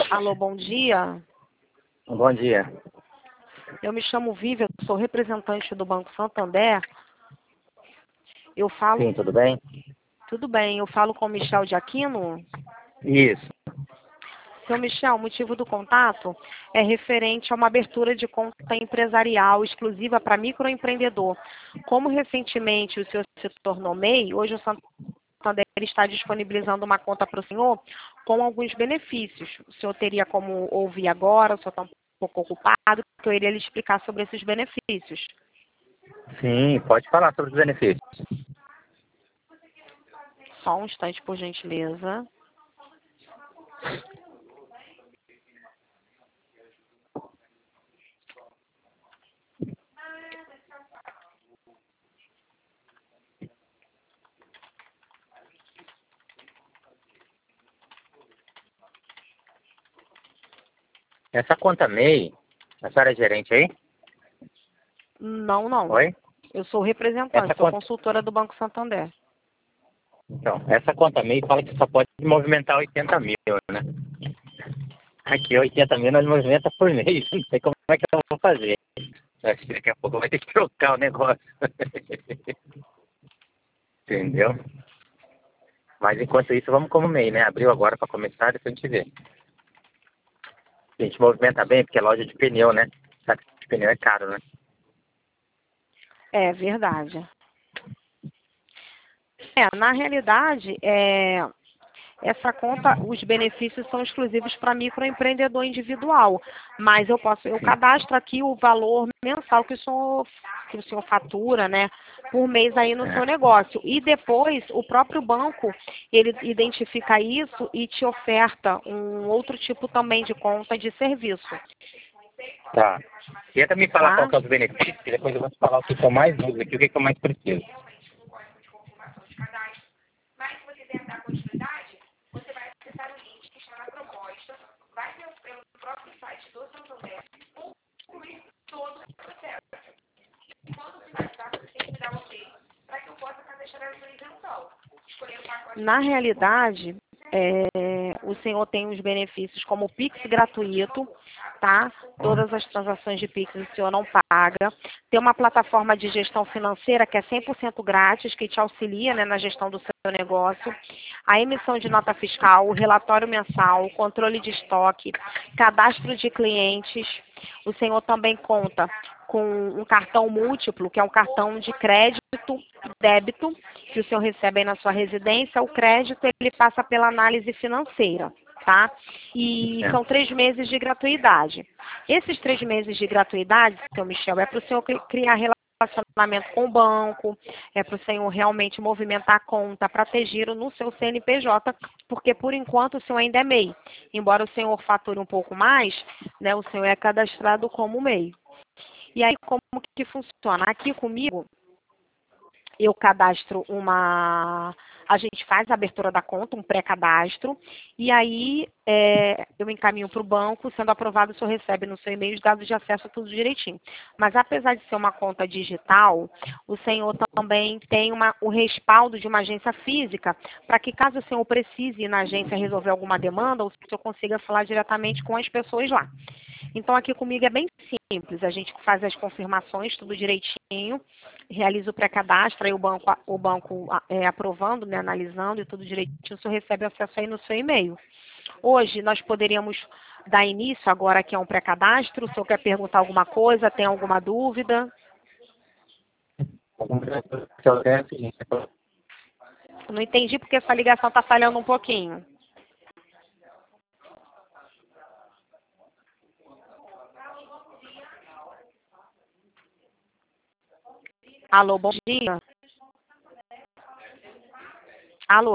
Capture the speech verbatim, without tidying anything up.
Alô, bom dia. Bom dia. Eu me chamo Vivian, sou representante do Banco Santander. Eu falo... Sim, tudo bem? Tudo bem, eu falo com o Michel de Aquino. Isso. Seu Michel, o motivo do contato é referente a uma abertura de conta empresarial exclusiva para microempreendedor. Como recentemente o senhor se tornou M E I, hoje o Santander está disponibilizando uma conta para o senhor com alguns benefícios. O senhor teria como ouvir agora, o senhor está um pouco ocupado, que eu iria lhe explicar sobre esses benefícios. Sim, pode falar sobre os benefícios. Só um instante, por gentileza. Essa conta M E I, a senhora é gerente aí? Não, não. Oi? Eu sou representante, Essa sou conta... consultora do Banco Santander. Então, essa conta M E I fala que só pode movimentar oitenta mil, né? Aqui, oitenta mil nós movimenta por mês. Não sei como é que eu vou fazer. Acho que daqui a pouco vai ter que trocar o negócio. Entendeu? Mas enquanto isso, vamos como M E I, né? Abriu agora para começar, depois a gente vê. A gente movimenta bem, porque é loja de pneu, né? Sabe que pneu é caro, né? É verdade. É, na realidade, é, essa conta, os benefícios são exclusivos para microempreendedor individual, mas eu posso, eu Sim. cadastro aqui o valor mensal que o senhor, que o senhor fatura, né, por mês aí no seu É. negócio. E depois o próprio banco, ele identifica isso e te oferta um outro tipo também de conta de serviço, Tá. Tenta me falar qual tá? que é os benefícios, que depois eu vou te falar o que eu mais uso aqui, o que que eu mais preciso. Na realidade, é, o senhor tem os benefícios como o Pix gratuito, tá? Todas as transações de Pix o senhor não paga. Tem uma plataforma de gestão financeira que é cem por cento grátis, que te auxilia, né, na gestão do seu negócio. A emissão de nota fiscal, o relatório mensal, o controle de estoque, cadastro de clientes. O senhor também conta com um cartão múltiplo, que é um cartão de crédito e débito, que o senhor recebe aí na sua residência. O crédito, ele passa pela análise financeira, tá? E É. são três meses de gratuidade. Esses três meses de gratuidade, seu Michel, é para o senhor cri- criar relacionamento com o banco, é para o senhor realmente movimentar a conta para ter giro no seu C N P J, porque por enquanto o senhor ainda é M E I. Embora o senhor fature um pouco mais, né, o senhor é cadastrado como M E I. E aí, como que funciona? Aqui comigo, eu cadastro uma... A gente faz a abertura da conta, um pré-cadastro, e aí é, eu encaminho para o banco, sendo aprovado, o senhor recebe no seu e-mail os dados de acesso, tudo direitinho. Mas apesar de ser uma conta digital, o senhor também tem uma, o respaldo de uma agência física, para que caso o senhor precise ir na agência resolver alguma demanda, o senhor consiga falar diretamente com as pessoas lá. Então, aqui comigo é bem simples. A gente faz as confirmações, tudo direitinho, realiza o pré-cadastro, aí o banco, o banco é, aprovando, né, analisando e tudo direitinho, o senhor recebe acesso aí no seu e-mail. Hoje, nós poderíamos dar início agora que é um pré-cadastro. O senhor quer perguntar alguma coisa, tem alguma dúvida? Que eu tenho é o seguinte, Não entendi porque essa ligação está falhando um pouquinho. Alô, bom dia. Alô.